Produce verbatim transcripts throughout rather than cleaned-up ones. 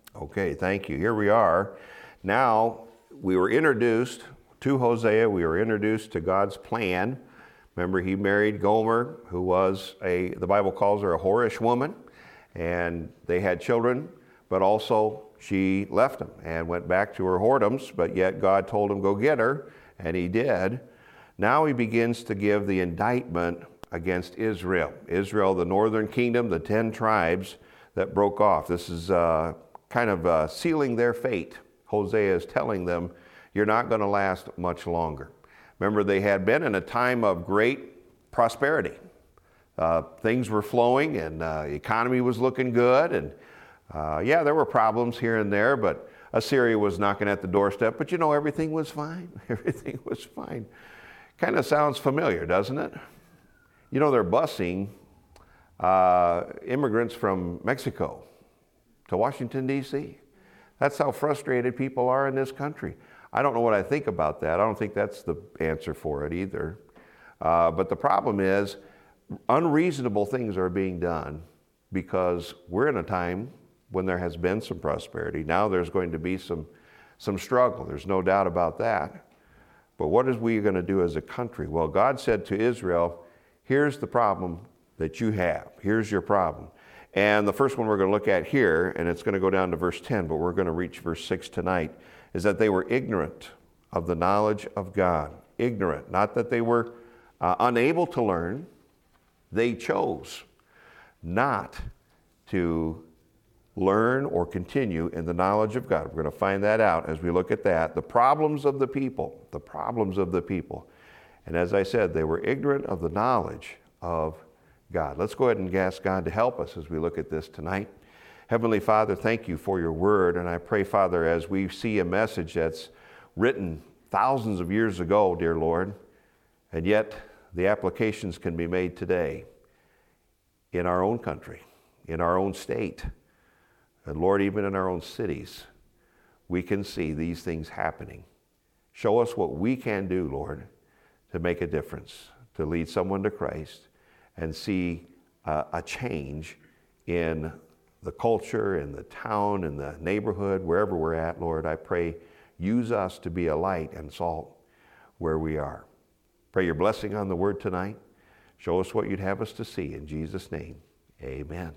Okay, thank you. Here we are. Now, we were introduced to Hosea. We were introduced to God's plan. Remember, he married Gomer, who was a, the Bible calls her a whorish woman, and they had children, but also she left him and went back to her whoredoms, but yet God told him, go get her, and he did. Now he begins to give the indictment against Israel. Israel, the northern kingdom, the ten tribes that broke off. This is uh, kind of uh, sealing their fate. Hosea is telling them, you're not going to last much longer. Remember, they had been in a time of great prosperity. Uh, things were flowing, and uh, the economy was looking good, and uh, yeah, there were problems here and there, but Assyria was knocking at the doorstep, but you know, everything was fine. Everything was fine. Kind of sounds familiar, doesn't it? You know, they're busing uh, immigrants from Mexico to Washington, D C That's how frustrated people are in this country. I don't know what I think about that. I don't think that's the answer for it either. Uh, but the problem is, unreasonable things are being done because we're in a time when there has been some prosperity. Now there's going to be some, some struggle. There's no doubt about that. But what is we going to do as a country? Well, God said to Israel, here's the problem that you have. Here's your problem. And the first one we're going to look at here, and it's going to go down to verse ten, but we're going to reach verse six tonight, is that they were ignorant of the knowledge of God. Ignorant, not that they were uh, unable to learn. They chose not to learn or continue in the knowledge of God. We're going to find that out as we look at that. The problems of the people, the problems of the people. And as I said, they were ignorant of the knowledge of God. Let's go ahead and ask God to help us as we look at this tonight. Heavenly Father, thank you for your word. And I pray, Father, as we see a message that's written thousands of years ago, dear Lord, and yet the applications can be made today in our own country, in our own state, and Lord, even in our own cities, we can see these things happening. Show us what we can do, Lord, to make a difference, to lead someone to Christ, and see uh, a change in the culture, in the town, in the neighborhood, wherever we're at, Lord. I pray, use us to be a light and salt where we are. Pray your blessing on the word tonight. Show us what you'd have us to see. In Jesus' name, amen.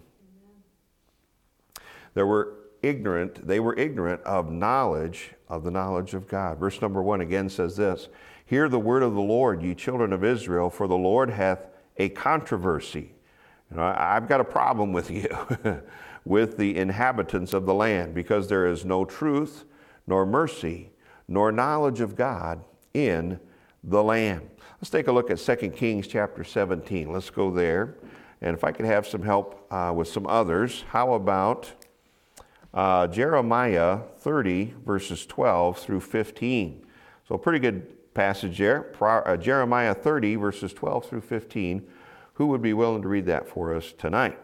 They were ignorant, they were ignorant of knowledge, of the knowledge of God. Verse number one again says this, hear the word of the Lord, ye children of Israel, for the Lord hath a controversy. You know, I've got a problem with you, with the inhabitants of the land, because there is no truth, nor mercy, nor knowledge of God in the land. Let's take a look at Second Kings chapter seventeen. Let's go there. And if I could have some help uh, with some others, how about uh, Jeremiah thirty, verses twelve through fifteen. So a pretty good passage there. Pro- uh, Jeremiah thirty, verses twelve through fifteen. Who would be willing to read that for us tonight?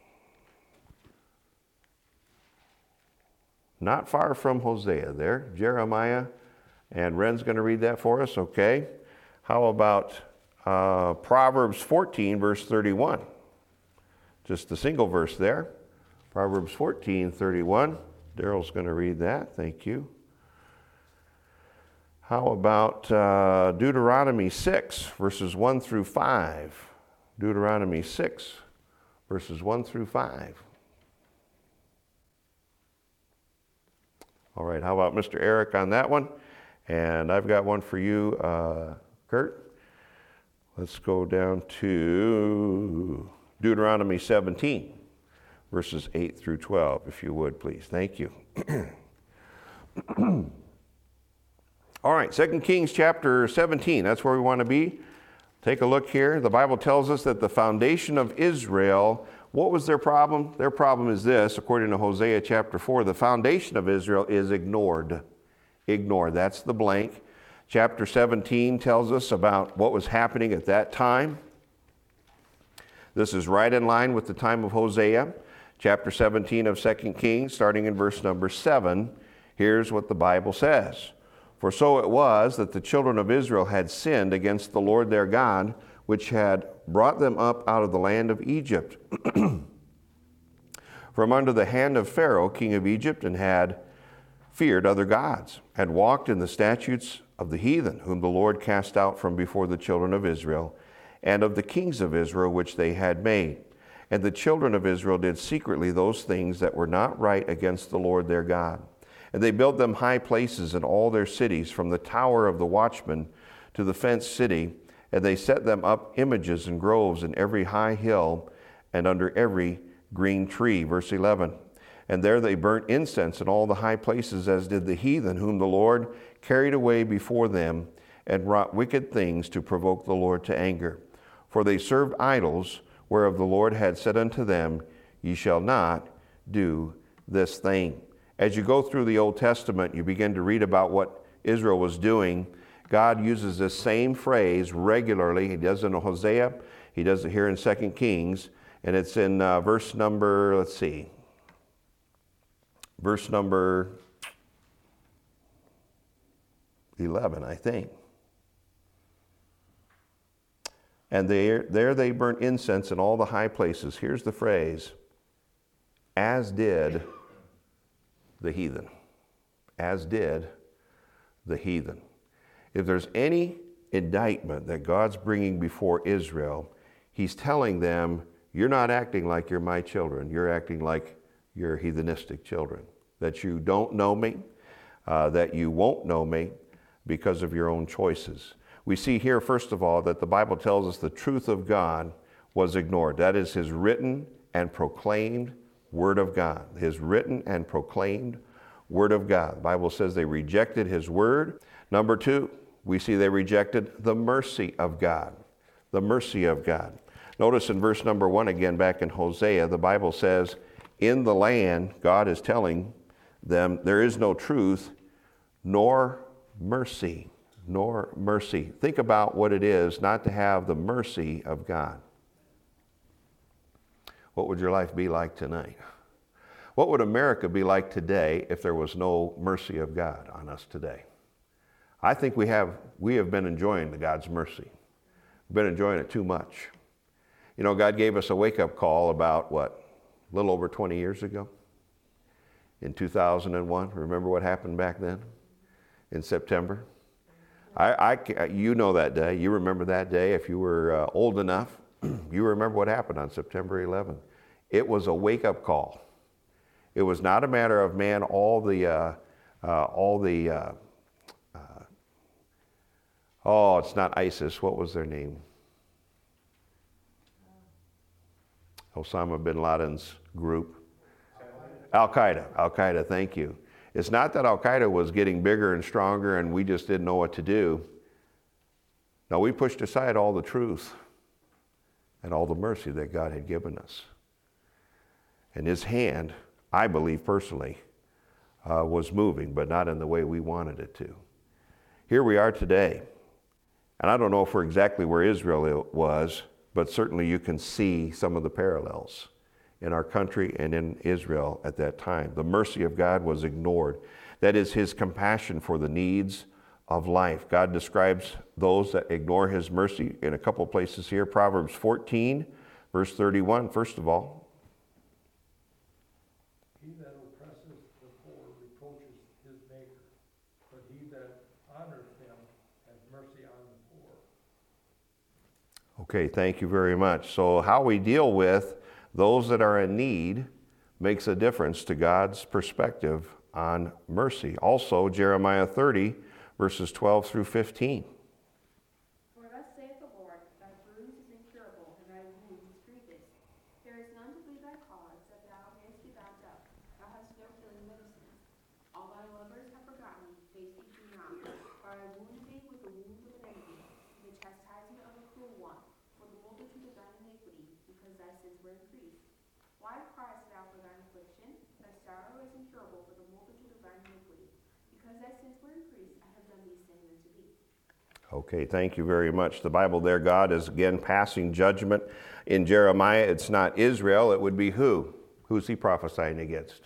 Not far from Hosea there. Jeremiah, and Ren's going to read that for us, okay. How about uh, Proverbs fourteen, verse thirty-one? Just a single verse there. Proverbs fourteen, thirty-one. Daryl's going to read that. Thank you. How about uh, Deuteronomy six, verses one through five? Deuteronomy six, verses one through five. All right, how about Mister Eric on that one? And I've got one for you, uh, Kurt. Let's go down to Deuteronomy seventeen, verses eight through twelve, if you would, please. Thank you. All right, Second Kings chapter seventeen, that's where we want to be. Take a look here. The Bible tells us that the foundation of Israel, what was their problem? Their problem is this, according to Hosea chapter four, the foundation of Israel is ignored. Ignored, that's the blank. Chapter seventeen tells us about what was happening at that time. This is right in line with the time of Hosea. Chapter seventeen of Second Kings, starting in verse number seven, here's what the Bible says. For so it was that the children of Israel had sinned against the Lord their God, which had brought them up out of the land of Egypt. from under the hand of Pharaoh, king of Egypt, and had feared other gods, had walked in the statutes of the heathen, whom the Lord cast out from before the children of Israel, and of the kings of Israel, which they had made. And the children of Israel did secretly those things that were not right against the Lord their God. And they built them high places in all their cities, from the tower of the watchman to the fenced city, and they set them up images and groves in every high hill and under every green tree. Verse eleven. And there they burnt incense in all the high places, as did the heathen, whom the Lord carried away before them, and wrought wicked things to provoke the Lord to anger. For they served idols, whereof the Lord had said unto them, Ye shall not do this thing. As you go through the Old Testament, you begin to read about what Israel was doing. God uses this same phrase regularly. He does it in Hosea. He does it here in Second Kings. And it's in uh, verse number, let's see, verse number eleven, I think. And they, there they burnt incense in all the high places. Here's the phrase, as did the heathen. As did the heathen. If there's any indictment that God's bringing before Israel, he's telling them, you're not acting like you're my children. You're acting like your heathenistic children. That you don't know me, uh, that you won't know me because of your own choices. We see here, first of all, that the Bible tells us the truth of God was ignored. That is his written and proclaimed word of God. His written and proclaimed word of God. The Bible says they rejected his word. Number two, we see they rejected the mercy of God. The mercy of God. Notice in verse number one again, back in Hosea, the Bible says, in the land, God is telling them, there is no truth, nor mercy, nor mercy. Think about what it is not to have the mercy of God. What would your life be like tonight? What would America be like today if there was no mercy of God on us today? I think we have, we have been enjoying the God's mercy. We've been enjoying it too much. You know, God gave us a wake-up call about, what, a little over twenty years ago? In two thousand one. Remember what happened back then? In September? I, I, you know that day. You remember that day. If you were uh, old enough, you remember what happened on September eleventh. It was a wake-up call. It was not a matter of, man, all the, uh, uh, all the, uh, uh, oh, it's not ISIS. What was their name? Osama bin Laden's group. Al-Qaeda. Al-Qaeda, thank you. It's not that Al-Qaeda was getting bigger and stronger and we just didn't know what to do. No, we pushed aside all the truth and all the mercy that God had given us. And his hand, I believe personally, uh, was moving, but not in the way we wanted it to. Here we are today. And I don't know if we're exactly where Israel was, but certainly you can see some of the parallels in our country and in Israel at that time. The mercy of God was ignored. That is his compassion for the needs of life. God describes those that ignore his mercy in a couple of places here. Proverbs fourteen, verse thirty-one, first of all. He that oppresseth the poor reproaches his maker, but he that honors him has mercy on the poor. Okay, thank you very much. So how we deal with those that are in need makes a difference to God's perspective on mercy. Also, Jeremiah thirty, verses twelve through fifteen. For thus saith the Lord, thy bruise is incurable, and thy wound is grievous. There is none to plead thy cause, that thou mayest be bound up. Thou hast no healing medicines. All thy lovers have forgotten, they seek thee not. For I wounded thee with the wound of an enemy, with the chastisement of a cruel one, for the multitude of thine iniquity, because thy sins were increased. Why criest thou for thine affliction? Thy sorrow is incurable for the multitude of thine iniquity. Because thy sins were increased, I have done these things unto thee. Okay, thank you very much. The Bible there, God is again passing judgment. In Jeremiah, it's not Israel, it would be who? Who's he prophesying against?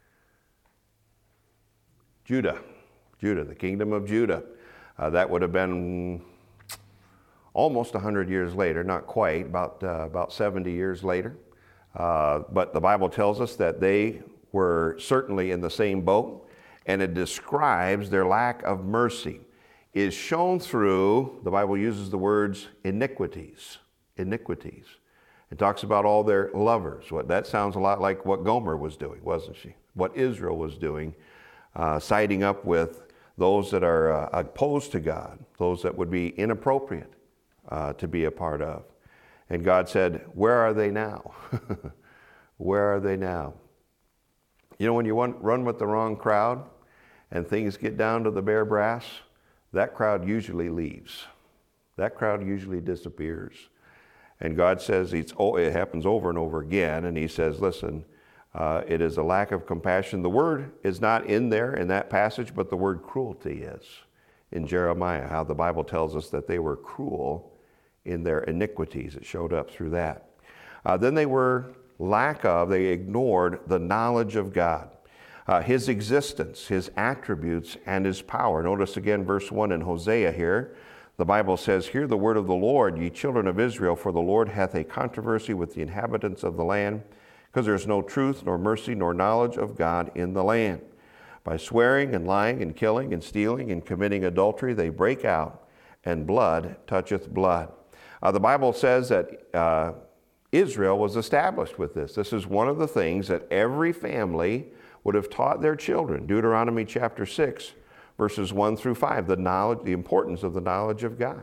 Judah. Judah, the kingdom of Judah. Uh, that would have been almost one hundred years later, not quite, about, uh, about seventy years later. Uh, but the Bible tells us that they were certainly in the same boat, and it describes their lack of mercy is shown through, the Bible uses the words iniquities, iniquities. It talks about all their lovers. What, that sounds a lot like what Gomer was doing, wasn't she? What Israel was doing, uh, siding up with those that are uh, opposed to God, those that would be inappropriate uh, to be a part of. And God said, where are they now? Where are they now? You know, when you want, run with the wrong crowd and things get down to the bare brass, that crowd usually leaves. That crowd usually disappears. And God says, it's, oh, it happens over and over again, and he says, listen, uh, it is a lack of compassion. The word is not in there in that passage, but the word cruelty is in Jeremiah, how the Bible tells us that they were cruel in their iniquities. It showed up through that. Uh, then they were lack of, they ignored the knowledge of God, uh, his existence, his attributes, and his power. Notice again verse one in Hosea here. The Bible says, hear the word of the Lord, ye children of Israel, for the Lord hath a controversy with the inhabitants of the land, because there is no truth, nor mercy, nor knowledge of God in the land. By swearing and lying and killing and stealing and committing adultery, they break out, and blood toucheth blood. Uh, the Bible says that uh, Israel was established with this. This is one of the things that every family would have taught their children. Deuteronomy chapter six, verses one through five, the knowledge, the importance of the knowledge of God.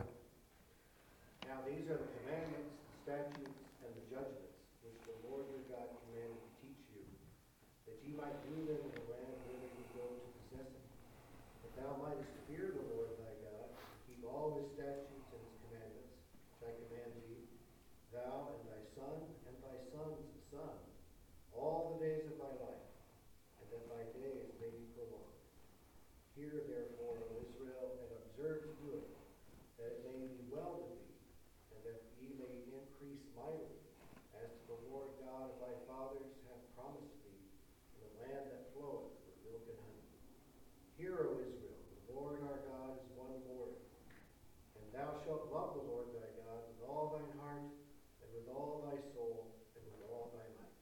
Now these are the commandments, the statutes, and the judgments, which the Lord your God commanded to teach you, that ye might do them in the land whither ye go to possess it. That thou mightest fear the Lord thy God, keep all his statutes and his commandments, which I command thee, thou and thy son and thy son's son, all the days of thy life, and that thy days may be prolonged. Hear therefore, O Israel, and observe to do it, that it may be well with thee, and that ye may increase mightily, as to the Lord God of thy fathers hath promised thee, in the land that floweth with milk and honey. Hear, O Israel, the Lord our God is one Lord, and thou shalt love the Lord thy God with all thine heart, and with all thy soul, and with all thy might.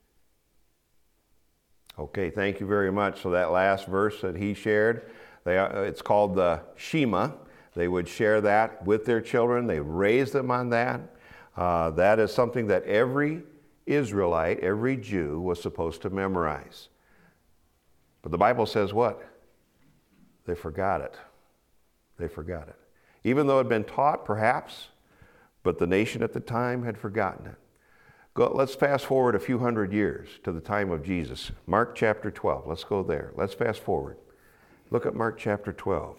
Okay, thank you very much. So that last verse that he shared, they, uh, it's called the Shema. They would share that with their children. They raised them on that. Uh, that is something that every Israelite, every Jew was supposed to memorize. But the Bible says what? They forgot it. They forgot it. Even though it had been taught, perhaps, but the nation at the time had forgotten it. Go, let's fast forward a few hundred years to the time of Jesus. Mark chapter twelve. Let's go there. Let's fast forward. Look at Mark chapter twelve.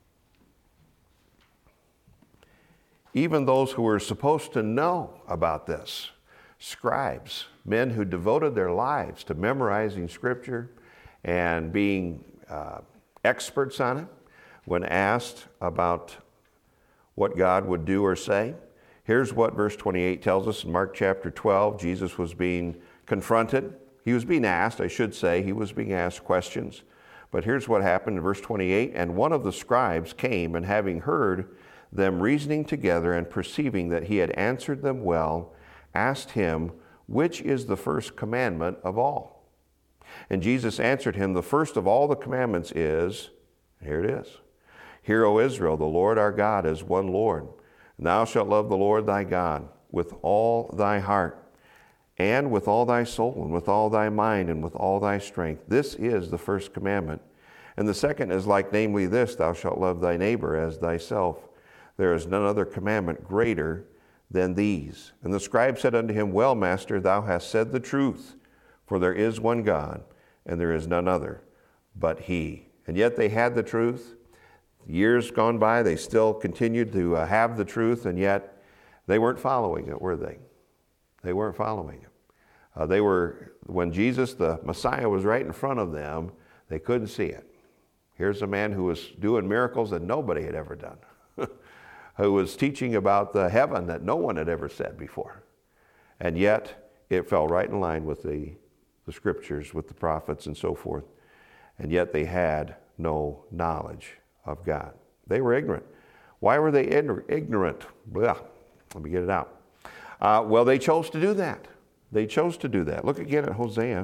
Even those who were supposed to know about this, scribes, men who devoted their lives to memorizing Scripture and being uh, experts on it, when asked about what God would do or say, here's what verse twenty-eight tells us in Mark chapter twelve. Jesus was being confronted. He was being asked, I should say, he was being asked questions. But here's what happened in verse twenty-eight. And one of the scribes came, and having heard them reasoning together and perceiving that he had answered them well, asked him, which is the first commandment of all? And Jesus answered him, the first of all the commandments is, here it is, hear, O Israel, the Lord our God is one Lord. And thou shalt love the Lord thy God with all thy heart, and with all thy soul, and with all thy mind, and with all thy strength. This is the first commandment. And the second is like, namely this, thou shalt love thy neighbor as thyself. There is none other commandment greater than these. And the scribe said unto him, well, master, thou hast said the truth, for there is one God, and there is none other but he. And yet they had the truth. Years gone by, they still continued to uh, have the truth, and yet they weren't following it, were they? They weren't following it. Uh, they were, when Jesus, the Messiah, was right in front of them, they couldn't see it. Here's a man who was doing miracles that nobody had ever done, who was teaching about the heaven that no one had ever said before. And yet, it fell right in line with the, the scriptures, with the prophets and so forth. And yet they had no knowledge of God. They were ignorant. Why were they ignorant? Blah. Let me get it out. Uh, well, they chose to do that. They chose to do that. Look again at Hosea.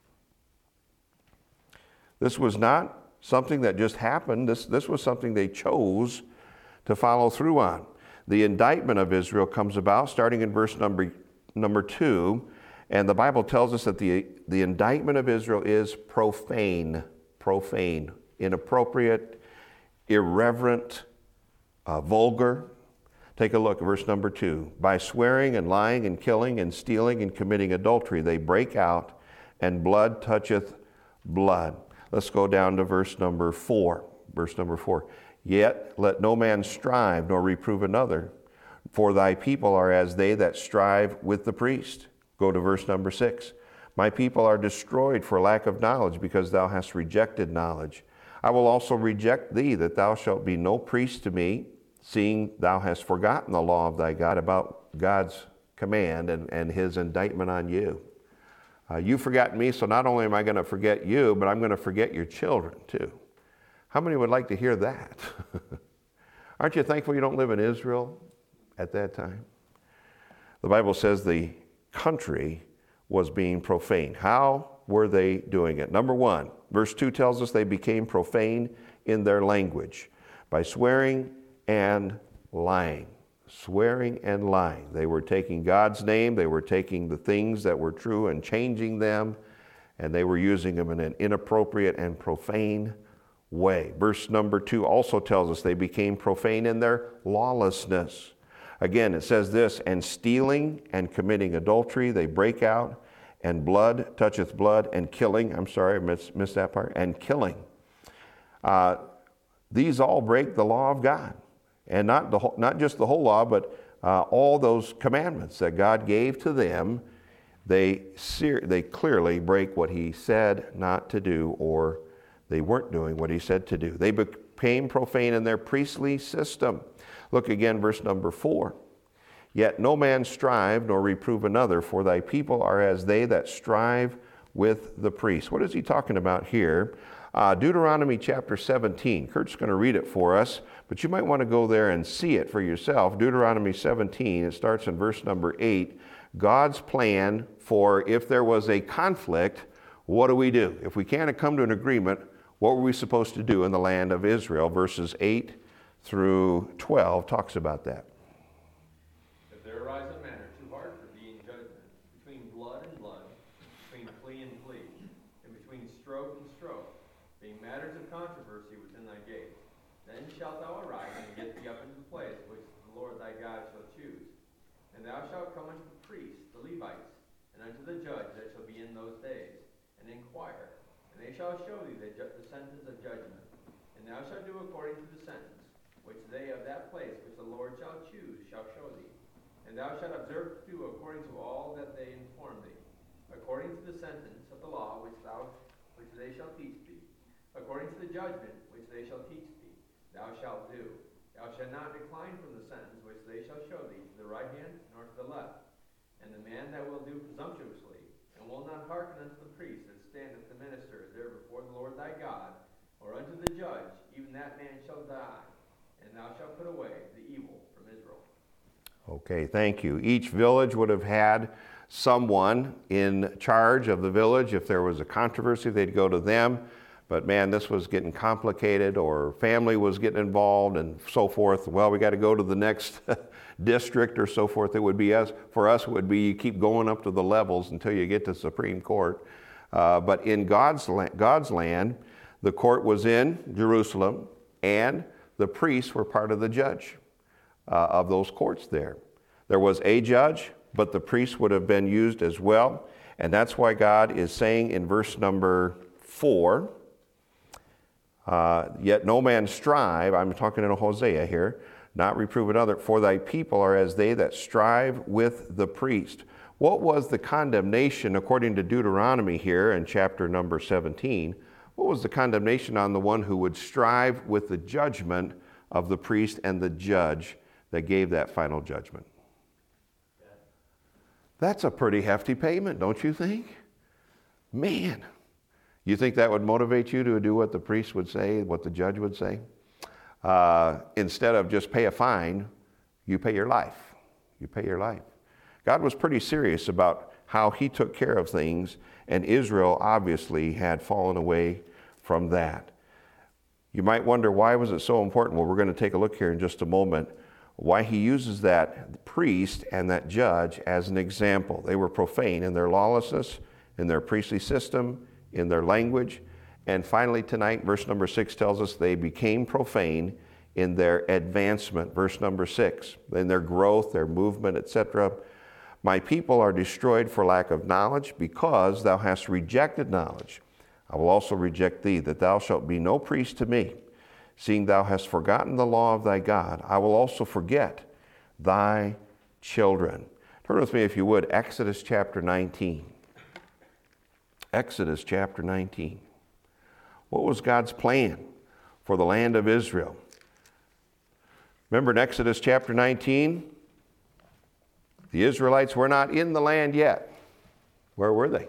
This was not something that just happened. This, this was something they chose to follow through on. The indictment of Israel comes about starting in verse number, number two, and the Bible tells us that the, the indictment of Israel is profane, profane, inappropriate, irreverent, uh, vulgar. Take a look at verse number two. By swearing and lying and killing and stealing and committing adultery, they break out, and blood toucheth blood. Let's go down to verse number four. Verse number four. Yet let no man strive nor reprove another, for thy people are as they that strive with the priest. Go to verse number six. My people are destroyed for lack of knowledge, because thou hast rejected knowledge. I will also reject thee, that thou shalt be no priest to me, seeing thou hast forgotten the law of thy God, about God's command and, and his indictment on you. Uh, you've forgotten me, so not only am I going to forget you, but I'm going to forget your children too. How many would like to hear that? Aren't you thankful you don't live in Israel at that time? The Bible says the country was being profaned. How were they doing it? Number one, verse two tells us they became profane in their language by swearing and lying. Swearing and lying. They were taking God's name, they were taking the things that were true and changing them, and they were using them in an inappropriate and profane way. Verse number two also tells us they became profane in their lawlessness. Again, it says this, and stealing and committing adultery, they break out, and blood toucheth blood, and killing, I'm sorry, I missed, missed that part, and killing. Uh, these all break the law of God. And not, the whole, not just the whole law, but uh, all those commandments that God gave to them, they, ser- they clearly break what he said not to do, or they weren't doing what he said to do. They became profane in their priestly system. Look again, verse number four. Yet no man strive nor reprove another, for thy people are as they that strive with the priest. What is he talking about here? Uh, Deuteronomy chapter seventeen. Kurt's going to read it for us, but you might want to go there and see it for yourself. Deuteronomy seventeen, it starts in verse number eight. God's plan for if there was a conflict, what do we do? If we can't come to an agreement, what were we supposed to do in the land of Israel? Verses eight through twelve talks about that. If there arise a matter too hard for thee in judgment, between blood and blood, between plea and plea, and between stroke and stroke, being matters of controversy within thy gates, then shalt thou arise and get thee up into the place which the Lord thy God shall choose. And thou shalt come unto the priests, the Levites, and unto the judge that shall be in those days, and inquire. And they shall show thee the, ju- the sentence of judgment. And thou shalt do according to the sentence, which they of that place which the Lord shall choose shall show thee. And thou shalt observe to do according to all that they inform thee, according to the sentence of the law which thou which they shall teach thee, according to the judgment which they shall teach thee, thou shalt do. Thou shalt not decline from the sentence which they shall show thee, to the right hand nor to the left. And the man that will do presumptuously, and will not hearken unto the priest that standeth to minister there before the Lord thy God, or unto the judge, even that man shall die, and thou shalt put away the evil from Israel. Okay, thank you. Each village would have had someone in charge of the village. If there was a controversy, they'd go to them. But man, this was getting complicated, or family was getting involved and so forth. Well, we got to go to the next district or so forth. It would be us, for us, it would be you keep going up to the levels until you get to Supreme Court. Uh, but in God's, la- God's land, the court was in Jerusalem, and the priests were part of the judge uh, of those courts there. There was a judge, but the priests would have been used as well. And that's why God is saying in verse number four, uh, yet no man strive, I'm talking in Hosea here, not reprove another, for thy people are as they that strive with the priest. What was the condemnation according to Deuteronomy here in chapter number seventeen? What was the condemnation on the one who would strive with the judgment of the priest and the judge that gave that final judgment? That's a pretty hefty payment, don't you think? Man, you think that would motivate you to do what the priest would say, what the judge would say? Uh, instead of just pay a fine, you pay your life. You pay your life. God was pretty serious about how he took care of things, and Israel obviously had fallen away from that. You might wonder, why was it so important? Well, we're going to take a look here in just a moment, why he uses that priest and that judge as an example. They were profane in their lawlessness, in their priestly system, in their language. And finally tonight, verse number six tells us they became profane in their advancement. Verse number six, in their growth, their movement, et cetera. My people are destroyed for lack of knowledge, because thou hast rejected knowledge. I will also reject thee, that thou shalt be no priest to me. Seeing thou hast forgotten the law of thy God, I will also forget thy children. Turn with me, if you would, Exodus chapter nineteen. Exodus chapter nineteen. What was God's plan for the land of Israel? Remember in Exodus chapter nineteen, the Israelites were not in the land yet. Where were they?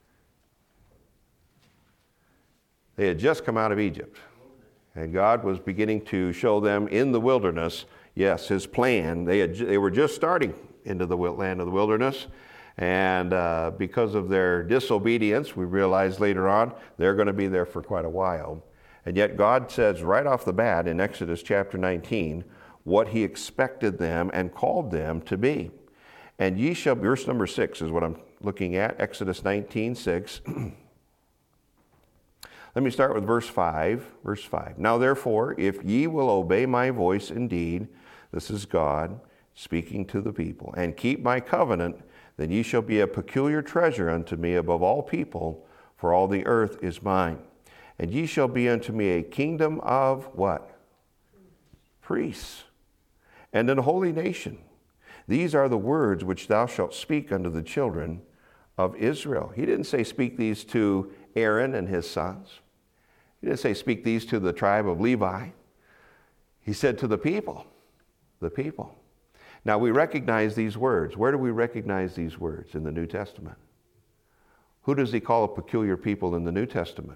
They had just come out of Egypt. And God was beginning to show them in the wilderness, yes, his plan. They, had, they were just starting into the land of the wilderness. And uh, because of their disobedience, we realize later on, they're going to be there for quite a while. And yet God says right off the bat in Exodus chapter nineteen, what he expected them and called them to be. And ye shall, verse number six is what I'm looking at, Exodus nineteen, six. Let me start with verse five. Verse five. Now therefore, if ye will obey my voice indeed, this is God speaking to the people, and keep my covenant, then ye shall be a peculiar treasure unto me above all people, for all the earth is mine. And ye shall be unto me a kingdom of what? Priests, and an holy nation. These are the words which thou shalt speak unto the children of Israel. He didn't say speak these to Aaron and his sons. He didn't say speak these to the tribe of Levi. He said to the people, the people. Now we recognize these words. Where do we recognize these words in the New Testament? Who does he call a peculiar people in the New Testament?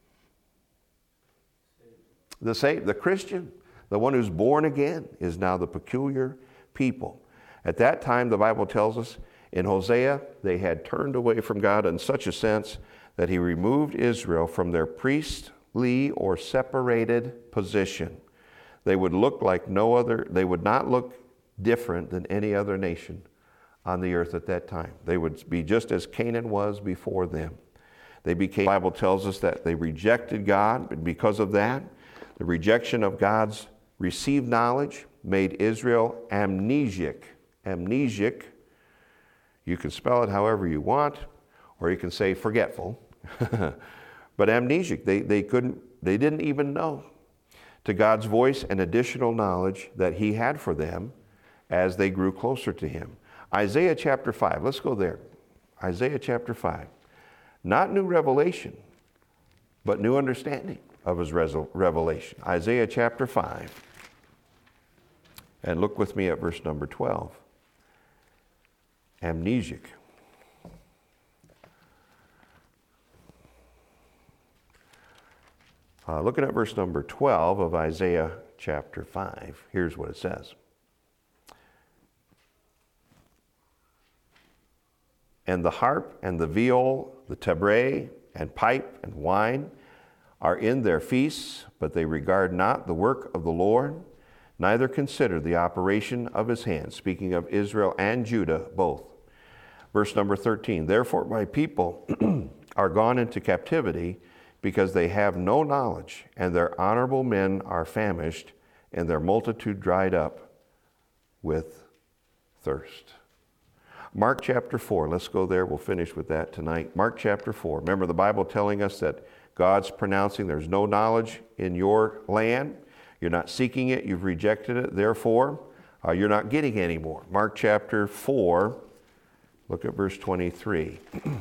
The saved, the Christian, the one who's born again, is now the peculiar people. At that time, the Bible tells us in Hosea, they had turned away from God in such a sense that he removed Israel from their priestly or separated position. They would look like no other, they would not look different than any other nation on the earth at that time. They would be just as Canaan was before them. They became, the Bible tells us that they rejected God, and because of that, the rejection of God's received knowledge made Israel amnesic. Amnesic, you can spell it however you want, or you can say forgetful. But amnesic, they, they couldn't, they didn't even know to God's voice and additional knowledge that he had for them as they grew closer to him. Isaiah chapter five, let's go there. Isaiah chapter five. Not new revelation, but new understanding of his revelation. Isaiah chapter five. And look with me at verse number twelve. Amnesic. Uh, looking at verse number twelve of Isaiah chapter five, here's what it says. And the harp and the viol, the tabret and pipe and wine are in their feasts, but they regard not the work of the Lord, neither consider the operation of his hands. Speaking of Israel and Judah, both. Verse number thirteen, therefore my people are gone into captivity, because they have no knowledge, and their honorable men are famished, and their multitude dried up with thirst. Mark chapter four, let's go there, we'll finish with that tonight. Mark chapter four, remember the Bible telling us that God's pronouncing there's no knowledge in your land. You're not seeking it, you've rejected it, therefore uh, you're not getting any more. Mark chapter four, look at verse twenty-three.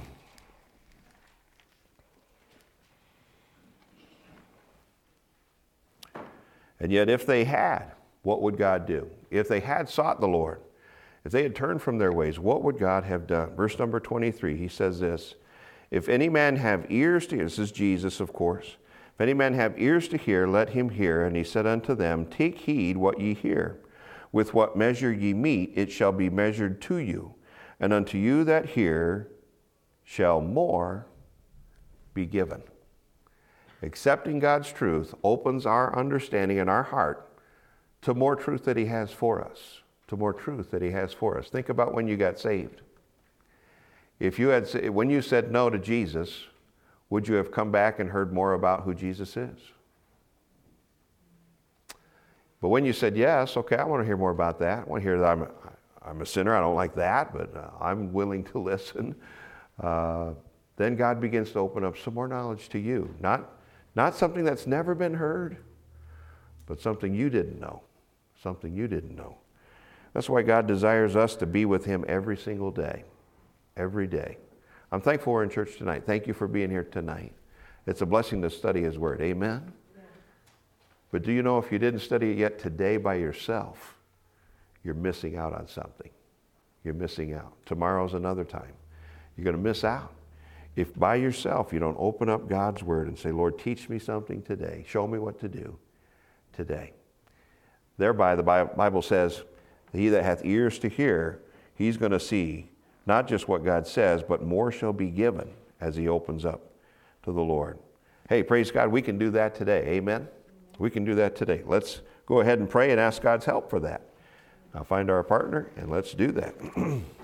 And yet if they had, what would God do? If they had sought the Lord, if they had turned from their ways, what would God have done? Verse number twenty-three, he says this, if any man have ears to hear, this is Jesus, of course. If any man have ears to hear, let him hear. And he said unto them, take heed what ye hear. With what measure ye meet, it shall be measured to you. and unto you that hear shall more be given. Accepting God's truth opens our understanding and our heart to more truth that he has for us, to more truth that he has for us. Think about when you got saved. If you had, when you said no to Jesus, would you have come back and heard more about who Jesus is? But when you said yes, okay, I want to hear more about that. I want to hear that I'm, I'm a sinner. I don't like that, but uh, I'm willing to listen. Uh, then God begins to open up some more knowledge to you. Not, not something that's never been heard, but something you didn't know. Something you didn't know. That's why God desires us to be with him every single day. Every day. I'm thankful we're in church tonight. Thank you for being here tonight. It's a blessing to study his word. Amen? Yeah. But do you know if you didn't study it yet today by yourself, you're missing out on something. You're missing out. Tomorrow's another time. You're going to miss out. If by yourself you don't open up God's word and say, Lord, teach me something today. Show me what to do today. Thereby, the Bible says, he that hath ears to hear, he's going to see not just what God says, but more shall be given as he opens up to the Lord. Hey, praise God, we can do that today. Amen? We can do that today. Let's go ahead and pray and ask God's help for that. Now find our partner and let's do that.